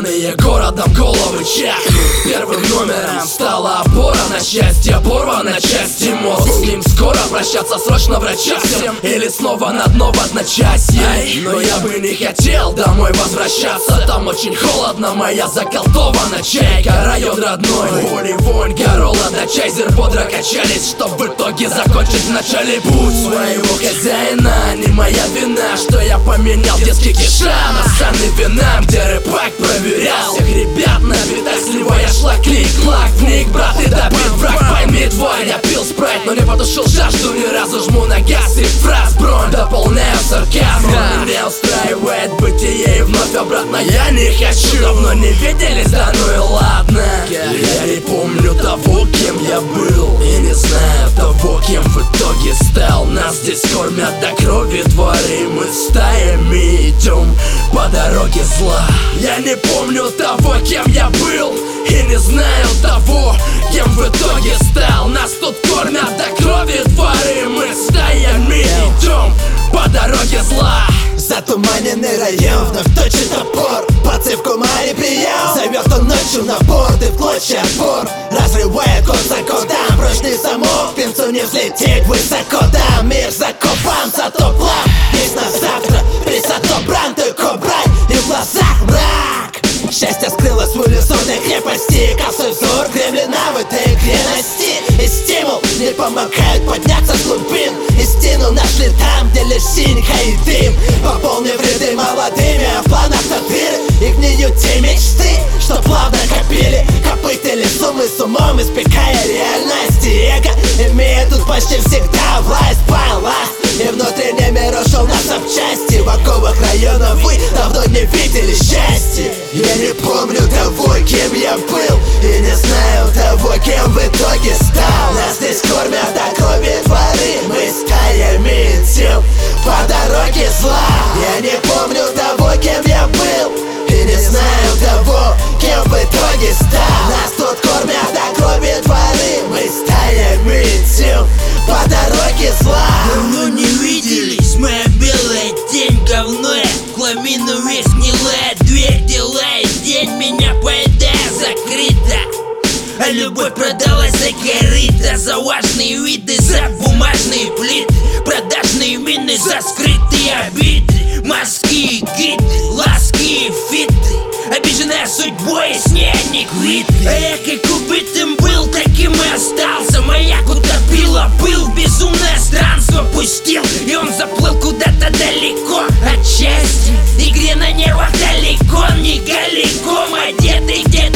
Сломанные городом головы чахнут. Первым номером стала опора на счастье, порвана части мозг. С ним скоро прощаться, срочно врача всем, или снова на дно в одночасье. Но я бы не хотел домой возвращаться, там очень холодно, моя заколдована чайка. Район родной, боль и вонь, горола да чайзер бодро качались, чтоб в итоге закончить в начале путь своего хозяина. Не моя вина, что я поменял детский киша на санный вина, где рэпак проверял всех ребят на битах. Слева я шла клик-клак, вник, брат, и добит враг, пойми твой. Я пил спрайт, но не потушил жажду ни разу. Жму на газ и фраз бронь дополняю сарказмом. Меня устраивает бытие и вновь обратно я не хочу. Давно не виделись, да ну и ладно. Я не помню того, кем я был, и не знаю того, кем в итоге стал. Нас здесь кормят до крови твари, мы стаями идем по дороге зла. Я не помню того, кем я был, и не знаю того, кем в итоге стал. Нас тут кормят до крови твари, мы стаями идем по дороге зла. Затуманенный район вновь точит топор, пацифку Мари прием. Зовет он ночью на борт и в клочья отбор, разрывая код за кодом. Прочный замок, пинцу не взлететь высоко. Да, мир закопан, зато план есть на завтра. Присато бран, ты кобрай, и в глазах мрак. Счастье скрылось в улюзорной крепости, косой взор кремлина в этой игре насти. И стимул не помогает подняться с глубин. Истину нашли там, где лишь синька и дым. Пополнив ряды молодыми, а в планах дыры и гниют те мечты, что плавно копили. Копытили суммы с умом, испекая реальность. И эго имеет тут почти всегда власть, балласт. И внутренний мир ушел на запчасти. В оковах района вы давно не видели счастья. Я не помню того, кем я был, и не знаю того, кем в итоге стал. Нас здесь кормят до крови твари, мы стаями идем по дороге зла. Я не помню того, кем я был, и не знаю того, кем в итоге стал. Нас тут кормят до крови твари, мы стаями идем по дороге зла. Давно не виделись, моя белая тень говное. Хламину весь гнилая дверь, делает день, меня поедая закрыто. А любовь продалась за корыто, за важные виды, за бумажные плиты, продажные мины, за скрытые обиды, мазки и гиды, ласки и фиты, обиженная судьбой, и с ней не квиты. А я как убитым был, таким и остался. Маяк утопила, был безумное странство пустил, и он заплыл куда-то далеко от счастья. Игре на нервах далеко, не голиком одетый где-то